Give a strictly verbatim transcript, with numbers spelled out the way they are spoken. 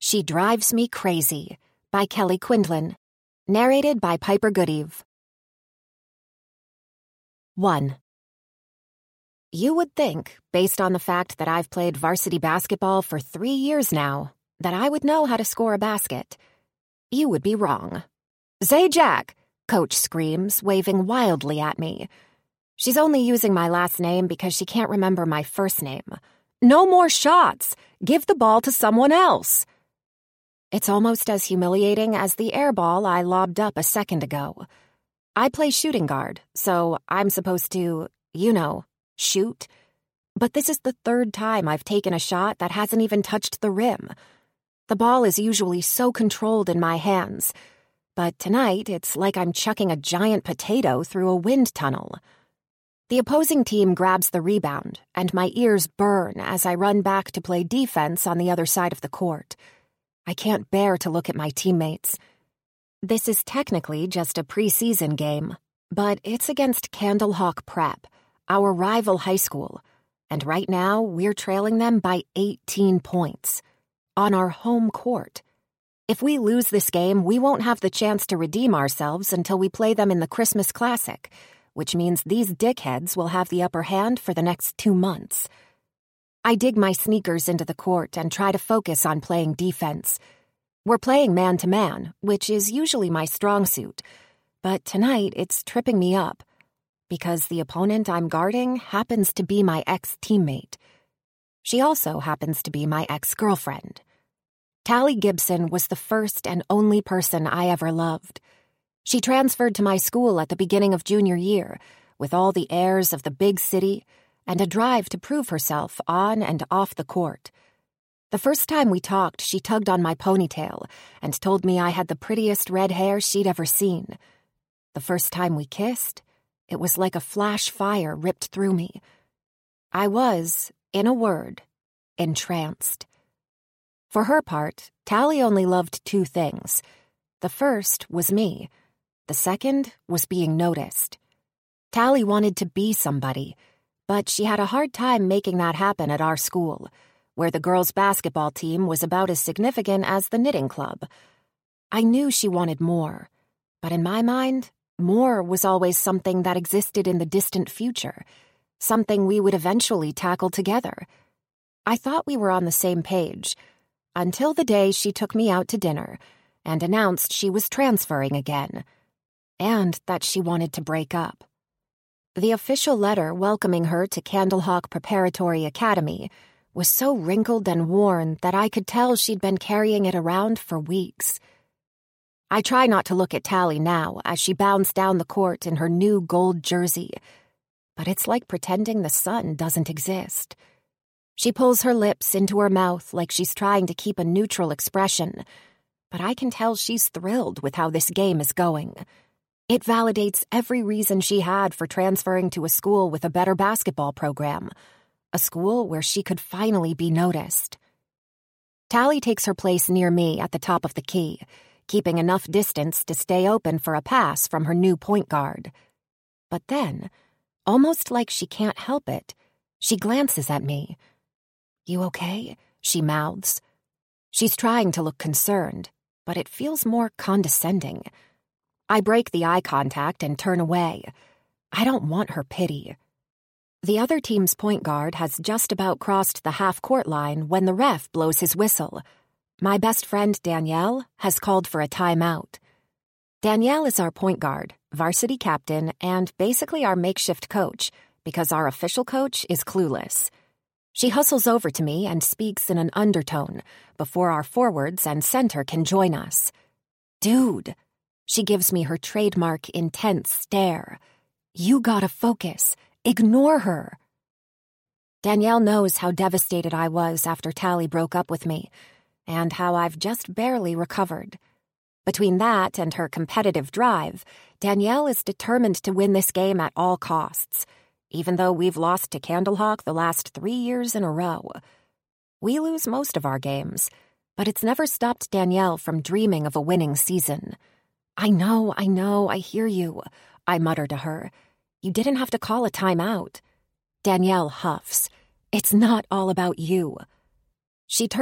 She Drives Me Crazy by Kelly Quinlan. Narrated by Piper Goodeve. one. You would think, based on the fact that I've played varsity basketball for three years now, that I would know how to score a basket. You would be wrong. "Zay Jack!" Coach screams, waving wildly at me. She's only using my last name because she can't remember my first name. "No more shots! Give the ball to someone else!" It's almost as humiliating as the air ball I lobbed up a second ago. I play shooting guard, so I'm supposed to, you know, shoot. But this is the third time I've taken a shot that hasn't even touched the rim. The ball is usually so controlled in my hands, but tonight it's like I'm chucking a giant potato through a wind tunnel. The opposing team grabs the rebound, and my ears burn as I run back to play defense on the other side of the court. I can't bear to look at my teammates. This is technically just a preseason game, but it's against Candlehawk Prep, our rival high school, and right now we're trailing them by eighteen points, on our home court. If we lose this game, we won't have the chance to redeem ourselves until we play them in the Christmas Classic, which means these dickheads will have the upper hand for the next two months. I dig my sneakers into the court and try to focus on playing defense. We're playing man-to-man, which is usually my strong suit, but tonight it's tripping me up, because the opponent I'm guarding happens to be my ex-teammate. She also happens to be my ex-girlfriend. Tally Gibson was the first and only person I ever loved. She transferred to my school at the beginning of junior year, with all the airs of the big city and a drive to prove herself on and off the court. The first time we talked, she tugged on my ponytail and told me I had the prettiest red hair she'd ever seen. The first time we kissed, it was like a flash fire ripped through me. I was, in a word, entranced. For her part, Tally only loved two things. The first was me. The second was being noticed. Tally wanted to be somebody, but she had a hard time making that happen at our school, where the girls' basketball team was about as significant as the knitting club. I knew she wanted more, but in my mind, more was always something that existed in the distant future, something we would eventually tackle together. I thought we were on the same page, until the day she took me out to dinner and announced she was transferring again, and that she wanted to break up. The official letter welcoming her to Candlehawk Preparatory Academy was so wrinkled and worn that I could tell she'd been carrying it around for weeks. I try not to look at Tally now as she bounds down the court in her new gold jersey, but it's like pretending the sun doesn't exist. She pulls her lips into her mouth like she's trying to keep a neutral expression, but I can tell she's thrilled with how this game is going. It validates every reason she had for transferring to a school with a better basketball program, a school where she could finally be noticed. Tally takes her place near me at the top of the key, keeping enough distance to stay open for a pass from her new point guard. But then, almost like she can't help it, she glances at me. "You okay?" she mouths. She's trying to look concerned, but it feels more condescending. I break the eye contact and turn away. I don't want her pity. The other team's point guard has just about crossed the half-court line when the ref blows his whistle. My best friend Danielle has called for a timeout. Danielle is our point guard, varsity captain, and basically our makeshift coach, because our official coach is clueless. She hustles over to me and speaks in an undertone before our forwards and center can join us. "Dude," she gives me her trademark intense stare. "You gotta focus. Ignore her." Danielle knows how devastated I was after Tally broke up with me, and how I've just barely recovered. Between that and her competitive drive, Danielle is determined to win this game at all costs, even though we've lost to Candlehawk the last three years in a row. We lose most of our games, but it's never stopped Danielle from dreaming of a winning season. "I know, I know, I hear you," I mutter to her. "You didn't have to call a timeout." Danielle huffs. "It's not all about you." She turns